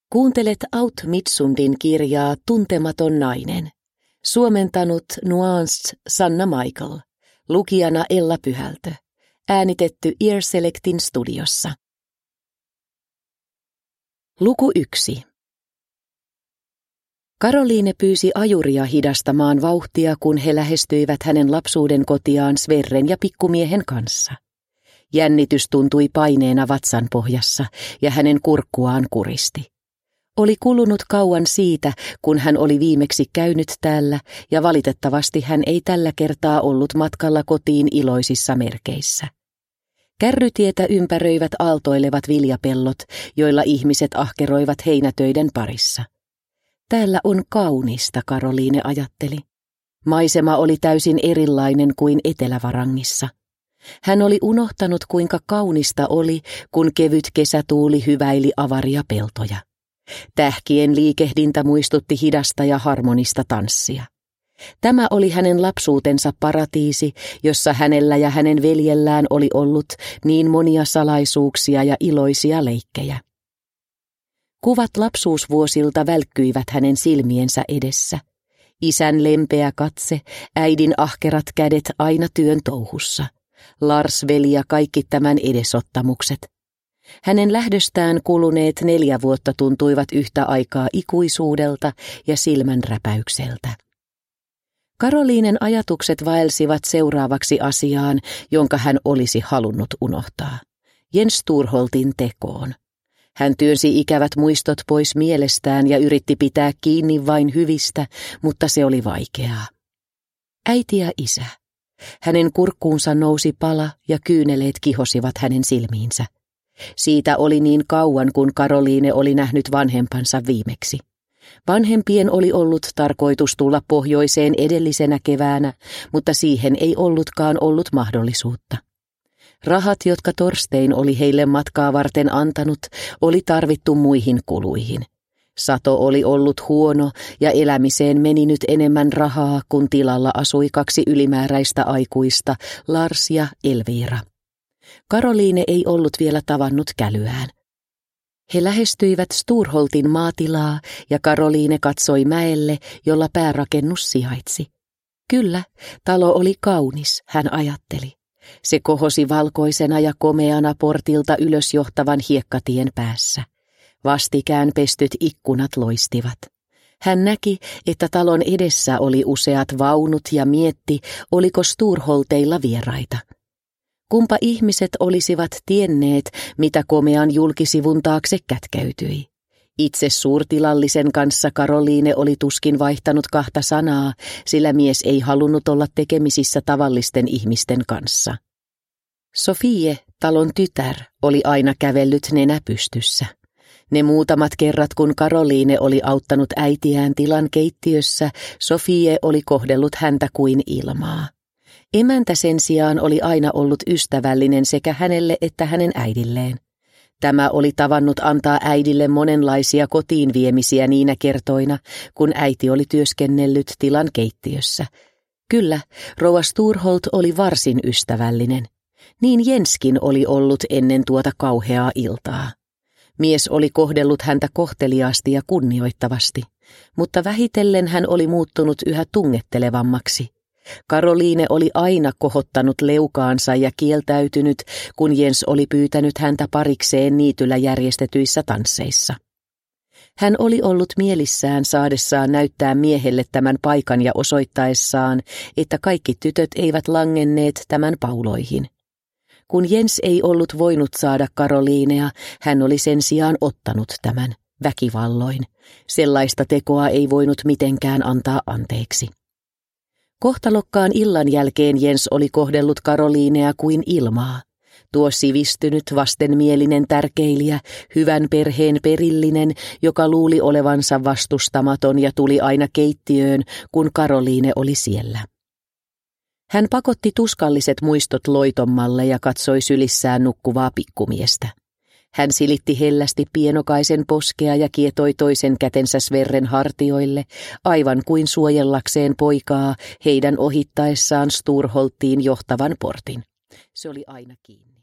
Kuuntelet Aut Mitsundin kirjaa Tuntematon nainen. Suomentanut Nuance Sanna Michael. Lukijana Ella Pyhältö. Äänitetty Earselectin studiossa. Luku 1. Karoliine pyysi ajuria hidastamaan vauhtia, kun he lähestyivät hänen lapsuuden kotiaan Sverren ja pikkumiehen kanssa. Jännitys tuntui paineena vatsan pohjassa ja hänen kurkkuaan kuristi. Oli kulunut kauan siitä, kun hän oli viimeksi käynyt täällä, ja valitettavasti hän ei tällä kertaa ollut matkalla kotiin iloisissa merkeissä. Kärrytietä ympäröivät aaltoilevat viljapellot, joilla ihmiset ahkeroivat heinätöiden parissa. Täällä on kaunista, Karoliine ajatteli. Maisema oli täysin erilainen kuin Etelävarangissa. Hän oli unohtanut, kuinka kaunista oli, kun kevyt kesätuuli hyväili avaria peltoja. Tähkien liikehdintä muistutti hidasta ja harmonista tanssia. Tämä oli hänen lapsuutensa paratiisi, jossa hänellä ja hänen veljellään oli ollut niin monia salaisuuksia ja iloisia leikkejä. Kuvat lapsuusvuosilta välkkyivät hänen silmiensä edessä. Isän lempeä katse, äidin ahkerat kädet aina työn touhussa. Lars-veli ja kaikki tämän edesottamukset. Hänen lähdöstään kuluneet 4 vuotta tuntuivat yhtä aikaa ikuisuudelta ja silmänräpäykseltä. Karoliinen ajatukset vaelsivat seuraavaksi asiaan, jonka hän olisi halunnut unohtaa. Jens Thorholdtin tekoon. Hän työnsi ikävät muistot pois mielestään ja yritti pitää kiinni vain hyvistä, mutta se oli vaikeaa. Äiti ja isä. Hänen kurkkuunsa nousi pala ja kyyneleet kihosivat hänen silmiinsä. Siitä oli niin kauan, kun Karoliine oli nähnyt vanhempansa viimeksi. Vanhempien oli ollut tarkoitus tulla pohjoiseen edellisenä keväänä, mutta siihen ei ollutkaan ollut mahdollisuutta. Rahat, jotka Torstein oli heille matkaa varten antanut, oli tarvittu muihin kuluihin. Sato oli ollut huono ja elämiseen meni nyt enemmän rahaa, kun tilalla asui 2 ylimääräistä aikuista, Lars ja Elvira. Karoliine ei ollut vielä tavannut kälyään. He lähestyivät Thorholdtin maatilaa ja Karoliine katsoi mäelle, jolla päärakennus sijaitsi. Kyllä, talo oli kaunis, hän ajatteli. Se kohosi valkoisena ja komeana portilta ylös johtavan hiekkatien päässä. Vastikään pestyt ikkunat loistivat. Hän näki, että talon edessä oli useat vaunut ja mietti, oliko Thorholdteilla vieraita. Kumpa ihmiset olisivat tienneet, mitä komean julkisivun taakse kätkeytyi. Itse suurtilallisen kanssa Karoliine oli tuskin vaihtanut 2 sanaa, sillä mies ei halunnut olla tekemisissä tavallisten ihmisten kanssa. Sofie, talon tytär, oli aina kävellyt nenä pystyssä. Ne muutamat kerrat, kun Karoliine oli auttanut äitiään tilan keittiössä, Sofie oli kohdellut häntä kuin ilmaa. Emäntä sen sijaan oli aina ollut ystävällinen sekä hänelle että hänen äidilleen. Tämä oli tavannut antaa äidille monenlaisia kotiin viemisiä niinä kertoina, kun äiti oli työskennellyt tilan keittiössä. Kyllä, rouva Thorhold oli varsin ystävällinen. Niin Jenskin oli ollut ennen tuota kauheaa iltaa. Mies oli kohdellut häntä kohteliaasti ja kunnioittavasti, mutta vähitellen hän oli muuttunut yhä tungettelevammaksi. Karoliine oli aina kohottanut leukaansa ja kieltäytynyt, kun Jens oli pyytänyt häntä parikseen niityllä järjestetyissä tansseissa. Hän oli ollut mielissään saadessaan näyttää miehelle tämän paikan ja osoittaessaan, että kaikki tytöt eivät langenneet tämän pauloihin. Kun Jens ei ollut voinut saada Karoliinea, hän oli sen sijaan ottanut tämän väkivalloin. Sellaista tekoa ei voinut mitenkään antaa anteeksi. Kohtalokkaan illan jälkeen Jens oli kohdellut Karoliinea kuin ilmaa. Tuo sivistynyt, vastenmielinen tärkeilijä, hyvän perheen perillinen, joka luuli olevansa vastustamaton ja tuli aina keittiöön, kun Karoliine oli siellä. Hän pakotti tuskalliset muistot loitommalle ja katsoi sylissään nukkuvaa pikkumiestä. Hän silitti hellästi pienokaisen poskea ja kietoi toisen kätensä Sverren hartioille, aivan kuin suojellakseen poikaa heidän ohittaessaan Thorholdtiin johtavan portin. Se oli aina kiinni.